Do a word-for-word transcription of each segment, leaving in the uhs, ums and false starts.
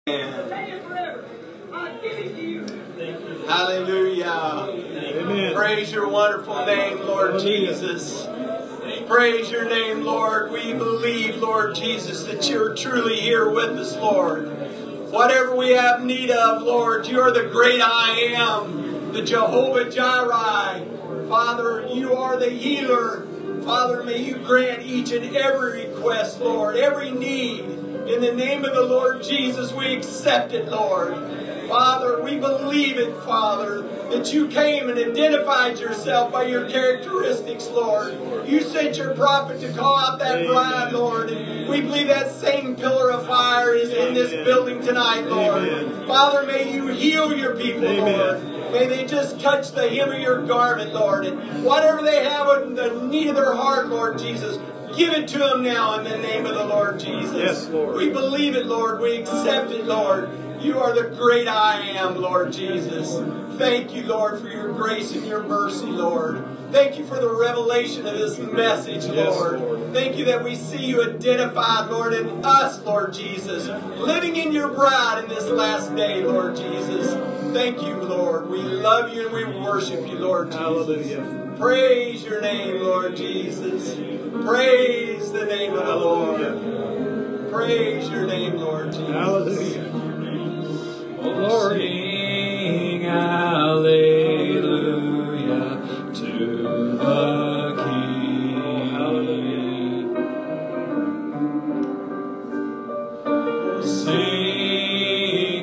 Hallelujah. Amen. Praise your wonderful name, Lord Hallelujah. Jesus. Praise your name, Lord. We believe, Lord Jesus, that you're truly here with us, Lord. Whatever we have need of, Lord, you are the great I am, the Jehovah Jireh. Father, you are the healer. Father, may you grant each and every request, Lord, every need. In the name of the Lord Jesus, we accept it, Lord. Father, we believe it, Father, that you came and identified yourself by your characteristics, Lord. You sent your prophet to call out that bride, Lord. And we believe that same pillar of fire is in this building tonight, Lord. Amen. Father, may you heal your people, Amen. Lord. May they just touch the hem of your garment, Lord. And whatever they have in the need of their heart, Lord Jesus, give it to them now in the name of the Lord Jesus. Yes, Lord. We believe it, Lord. We accept it, Lord. You are the great I am, Lord Jesus. Thank you, Lord, for your grace and your mercy, Lord. Thank you for the revelation of this message, Lord. Yes, Lord. Thank you that we see you identified, Lord, in us, Lord Jesus, living in your bride in this last day, Lord Jesus. Thank you, Lord. We love you and we worship you, Lord Jesus. Hallelujah. Praise your name, Lord Jesus. Praise the name of the Lord. Praise your name, Lord Jesus. Hallelujah. Oh, Lord. Sing hallelujah to the King. Hallelujah. Sing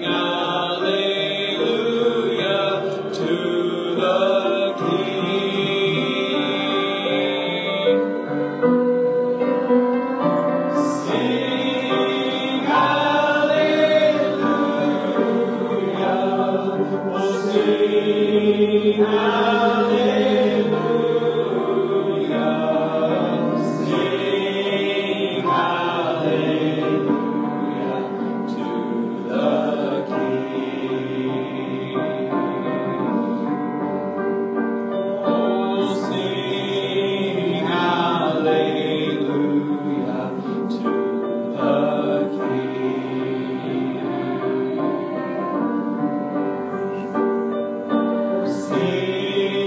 hallelujah to the King. Sing hallelujah. Sing hallelujah. Sing hallelujah to the King. Oh, sing hallelujah to the King. Sing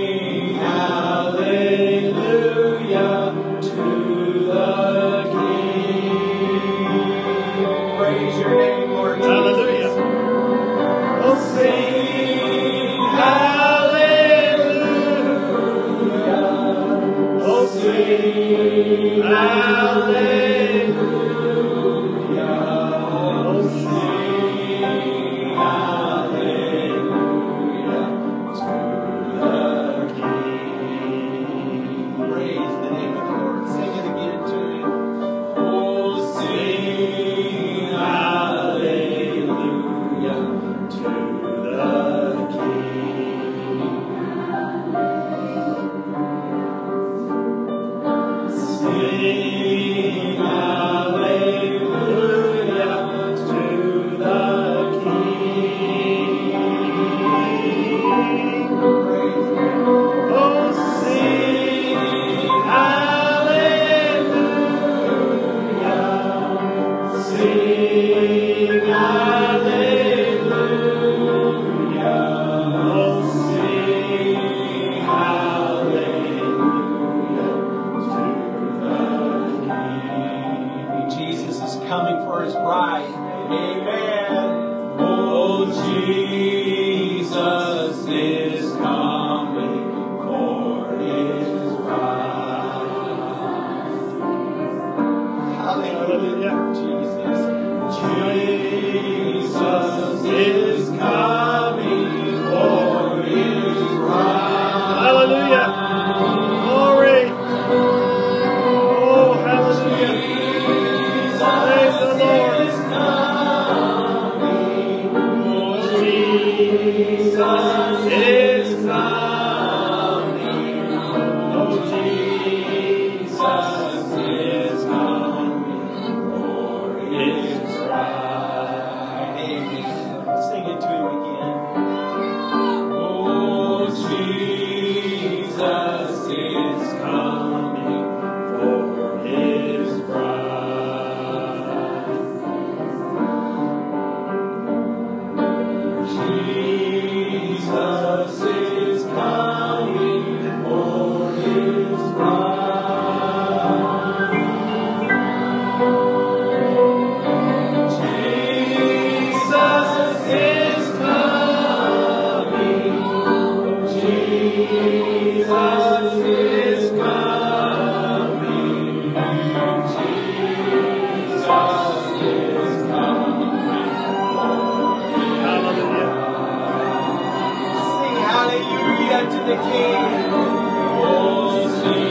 the King. Oh, sing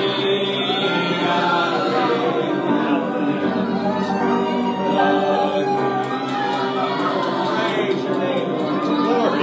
praise your name. Glory.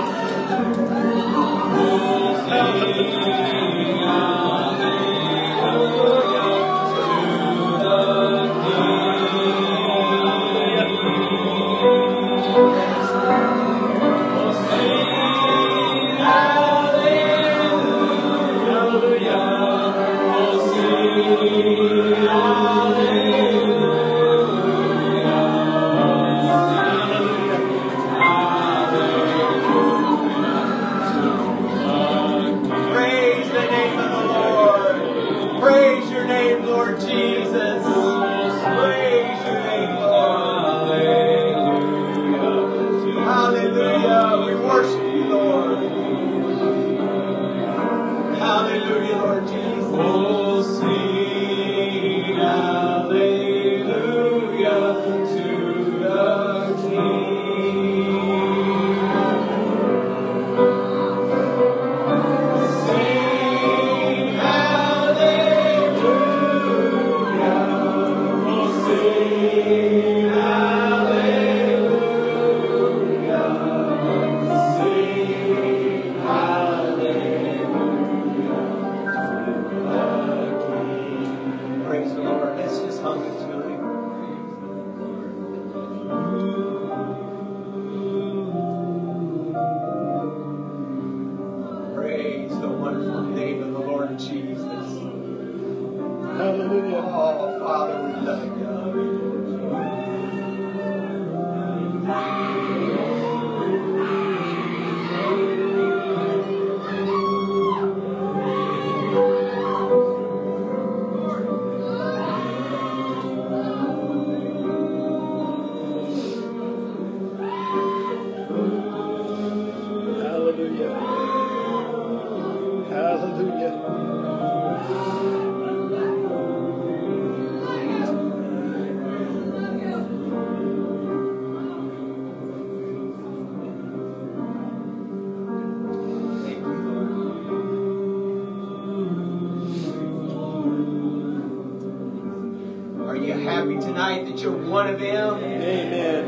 One of them. Amen.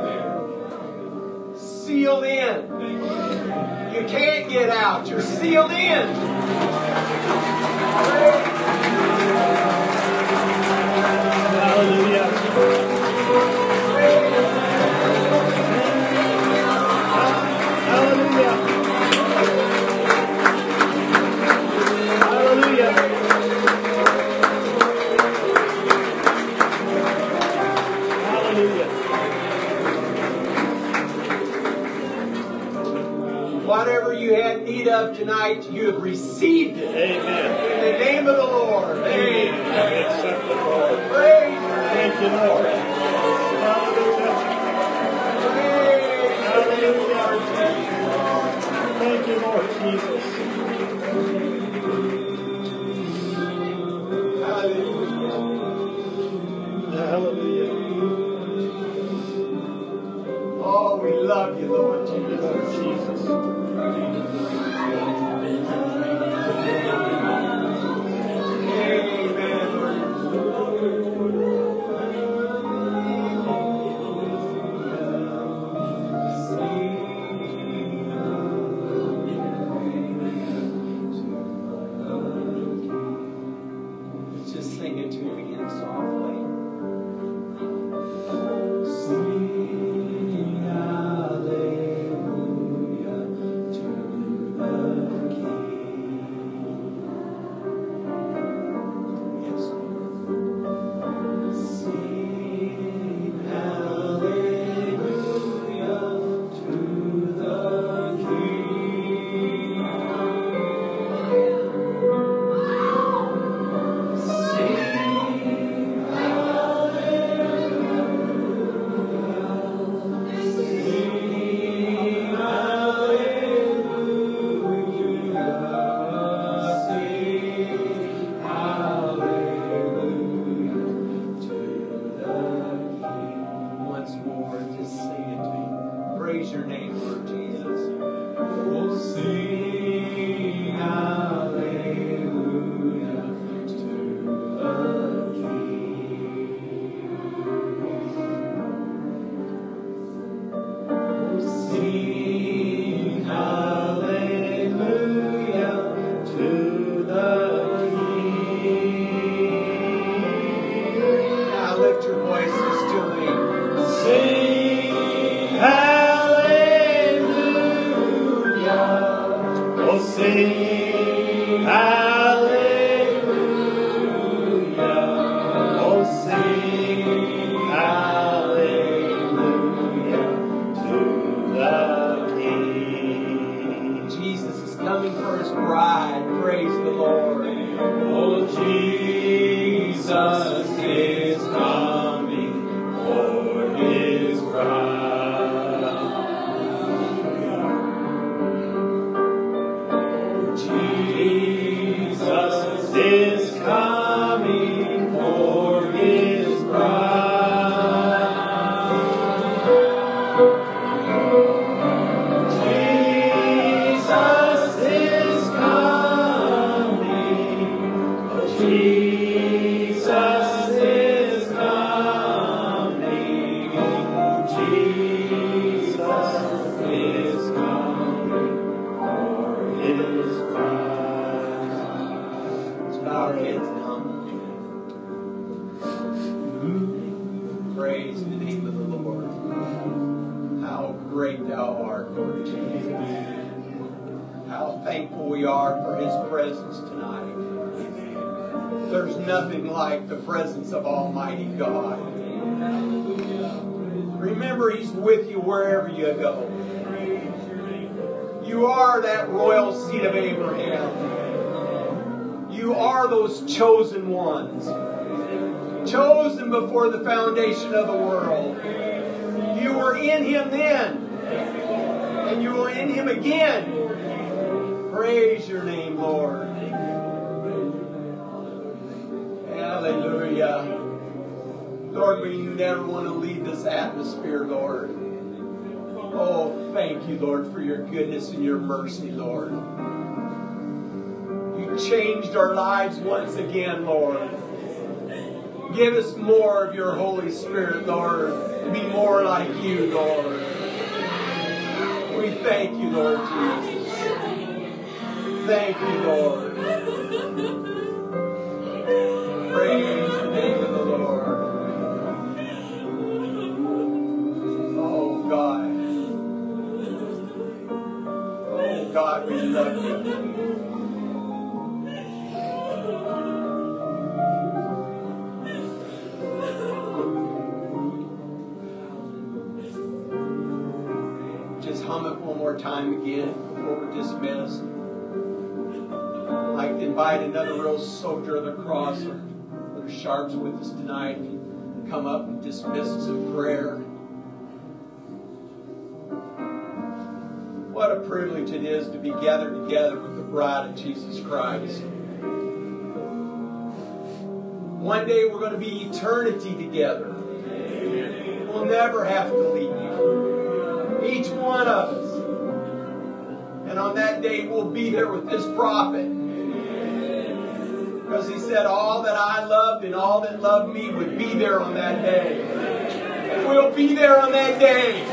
Sealed in. You can't get out. You're sealed in. Hallelujah. Hallelujah. Hallelujah. Whatever you had need of tonight, you have received it. Amen. In the name of the Lord. Amen. Amen. Accept the Lord. Praise your name. Thank you, Lord. Hallelujah. Praise. Hallelujah. Thank you, Lord Jesus. Hallelujah. Hallelujah. Oh, we love you, Lord Jesus. Lord Jesus. Praise your name, Lord Jesus. We'll sing. sing hallelujah. Oh, sing hallelujah to the King. Jesus is coming for His bride. Praise the Lord. Oh, Jesus is coming for His bride. Oh, Jesus is coming for His bride. Jesus is coming. Jesus is coming. Jesus is coming for His bride. Let's bow our heads and hum. Praise the name of the Lord. How great Thou art, Lord Jesus. How thankful we are for His presence tonight. There's nothing like the presence of Almighty God. Remember, He's with you wherever you go. You are that royal seed of Abraham. You are those chosen ones. Chosen before the foundation of the world. You were in Him then. And you are in Him again. Praise your name, Lord. Hallelujah. Lord, we never want to leave this atmosphere, Lord. Oh, thank you, Lord, for your goodness and your mercy, Lord. You changed our lives once again, Lord. Give us more of your Holy Spirit, Lord, to be more like you, Lord. We thank you, Lord Jesus. Thank you, Lord. Praise the name of the Lord. Oh, God. Oh, God, we love you. Just hum it one more time again before we're dismissed. I'd like to invite another real soldier of the cross, Brother Sharp's with us tonight, to come up and dismiss us in prayer. What a privilege it is to be gathered together with the bride of Jesus Christ. One day we're going to be eternity together. We'll never have to leave. Each one of us. And on that day we'll be there with this prophet. Because he said all that I loved and all that loved me would be there on that day. And we'll be there on that day.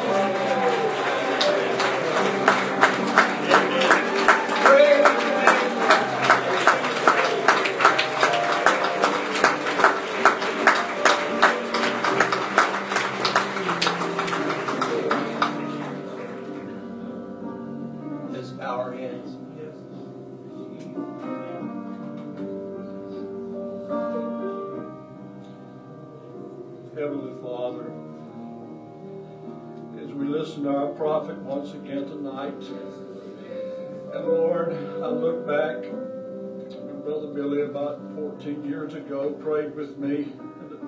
Praise Let's bow our heads. Heavenly Father, as we listen to our prophet once again tonight, and Lord, I look back, and Brother Billy about fourteen years ago prayed with me in the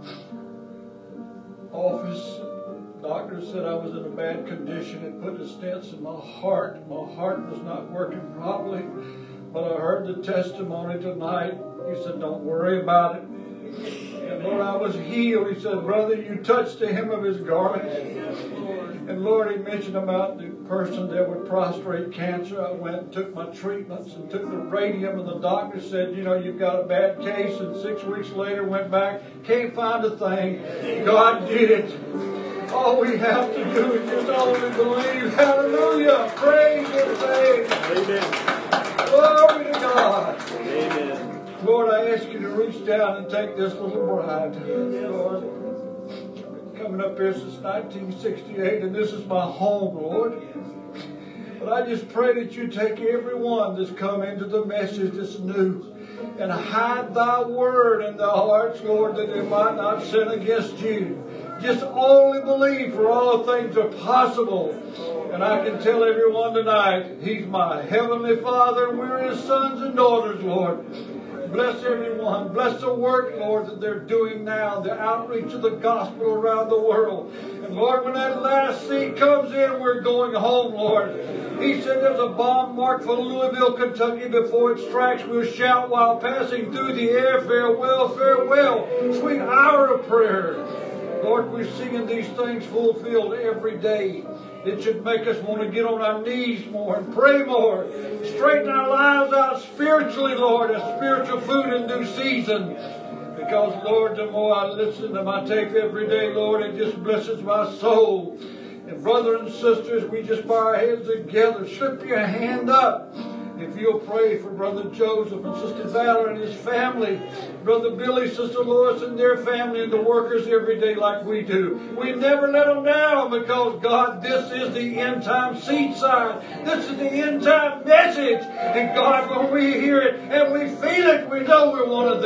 office. The doctor said I was in a bad condition and put the stents in my heart. My heart was not working properly, but I heard the testimony tonight. He said, don't worry about it. And Lord, I was healed. He said, brother, you touched the hem of his garment. And Lord, he mentioned about the person that with prostate cancer. I went and took my treatments and took the radium, and the doctor said, you know, you've got a bad case. And six weeks later went back, can't find a thing. God did it. All we have to do is just only believe. Hallelujah. Praise His name. Amen. Glory to God. Amen. Lord, I ask you to reach down and take this little bride. Lord, coming up here since nineteen sixty-eight, and this is my home, Lord. But I just pray that you take everyone that's come into the message that's new and hide thy word in their hearts, Lord, that they might not sin against you. Just only believe, for all things are possible. And I can tell everyone tonight, He's my Heavenly Father, and we're His sons and daughters, Lord. Bless everyone. Bless the work, Lord, that they're doing now, the outreach of the gospel around the world. And Lord, when that last seed comes in, we're going home, Lord. He said there's a bomb marked for Louisville, Kentucky. Before it strikes, we'll shout while passing through the air, farewell, farewell, sweet hour of prayer. Lord, we're seeing these things fulfilled every day. It should make us want to get on our knees more and pray more. Straighten our lives out spiritually, Lord, as spiritual food in due season. Because, Lord, the more I listen to my tape every day, Lord, it just blesses my soul. And brothers and sisters, we just bow our heads together. Slip your hand up. If you'll pray for Brother Joseph and Sister Valor and his family, Brother Billy, Sister Lois and their family, and the workers every day like we do. We never let them down because, God, this is the end time seed sign. This is the end time message. And God, when we hear it and we feel it, we know we're one of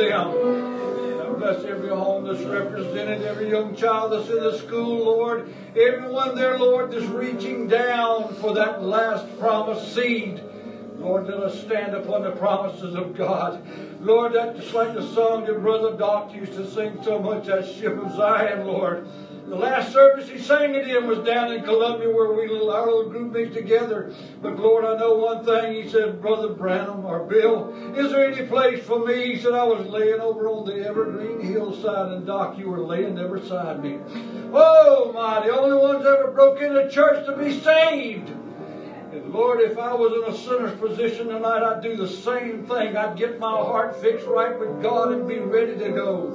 them. Now bless every home that's represented, every young child that's in the school, Lord. Everyone there, Lord, that's reaching down for that last promised seed. Lord, let us stand upon the promises of God. Lord, that's like the song that Brother Doc used to sing so much, that Ship of Zion, Lord. The last service he sang it in was down in Columbia where we our little group meets together. But Lord, I know one thing. He said, Brother Branham or Bill, is there any place for me? He said, I was laying over on the Evergreen hillside, and Doc, you were laying there beside me. Oh my, the only ones ever broke into church to be saved. And Lord, if I was in a sinner's position tonight, I'd do the same thing. I'd get my heart fixed right with God and be ready to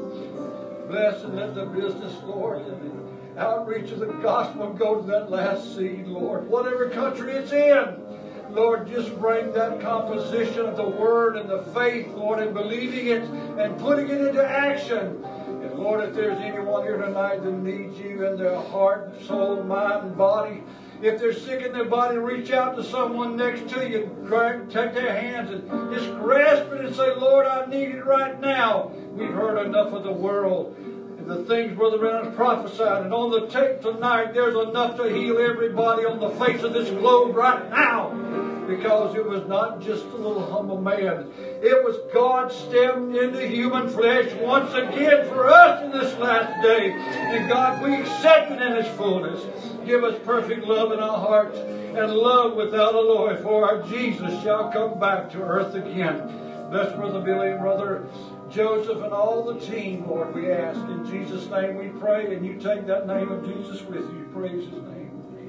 go. Bless and let the business, Lord, and the outreach of the gospel go to that last seed, Lord. Whatever country it's in, Lord, just bring that composition of the word and the faith, Lord, and believing it and putting it into action. And Lord, if there's anyone here tonight that needs you in their heart, soul, mind, and body, if they're sick in their body, reach out to someone next to you, take their hands and just grasp it and say, Lord, I need it right now. We've heard enough of the world and the things Brother Reynolds prophesied. And on the tape tonight, there's enough to heal everybody on the face of this globe right now. Because it was not just a little humble man. It was God stepped into human flesh once again for us in this last day. And God, we accept it in its fullness. Give us perfect love in our hearts and love without alloy, for our Jesus shall come back to earth again. Bless Brother Billy and Brother Joseph and all the team, Lord, we ask. In Jesus' name we pray, and you take that name of Jesus with you. Praise His name.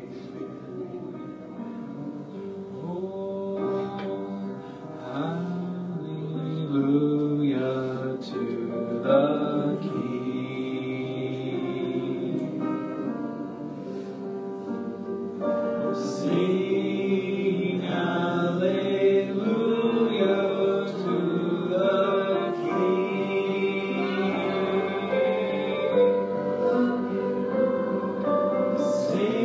Hallelujah to the King. Sing hallelujah to the King. Sing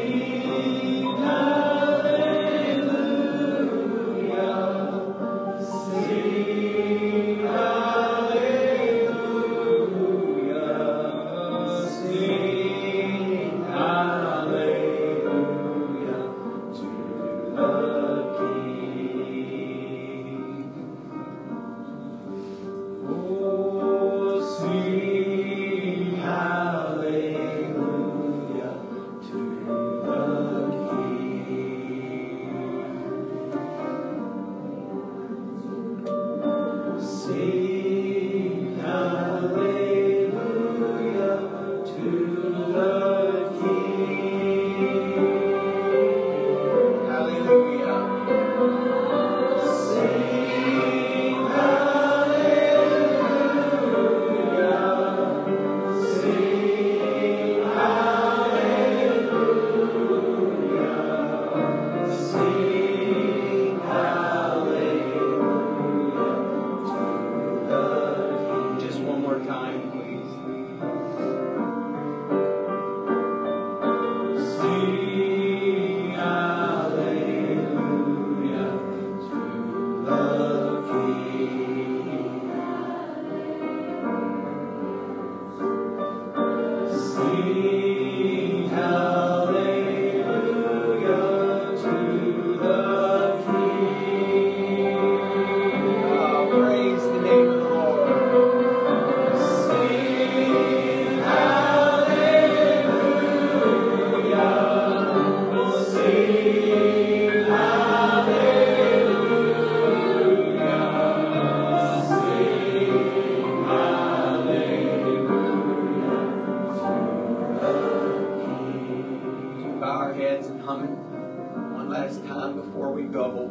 one last time before we go.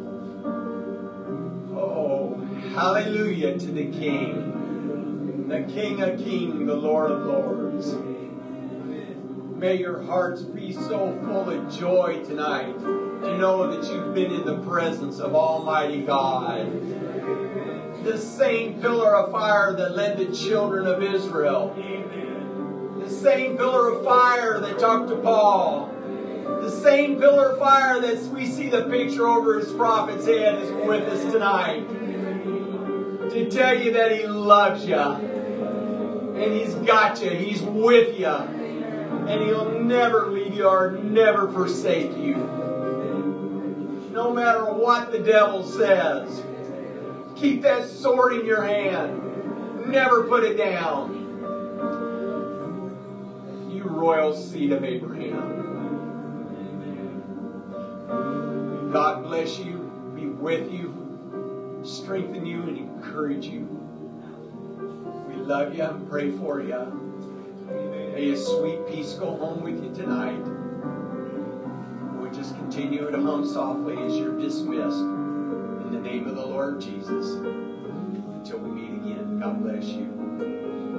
Oh, hallelujah to the King, the King of Kings, the Lord of Lords. May your hearts be so full of joy tonight to know that you've been in the presence of Almighty God. The same pillar of fire that led the children of Israel. The same pillar of fire that talked to Paul. The same pillar of fire that we see the picture over his prophet's head is with us tonight. To tell you that he loves you. And he's got you. He's with you. And he'll never leave you or never forsake you. No matter what the devil says. Keep that sword in your hand. Never put it down. You royal seed of Abraham. God bless you, be with you, strengthen you, and encourage you. We love you and pray for you. May a sweet peace go home with you tonight. We'll just continue to hum softly as you're dismissed. In the name of the Lord Jesus. Until we meet again, God bless you.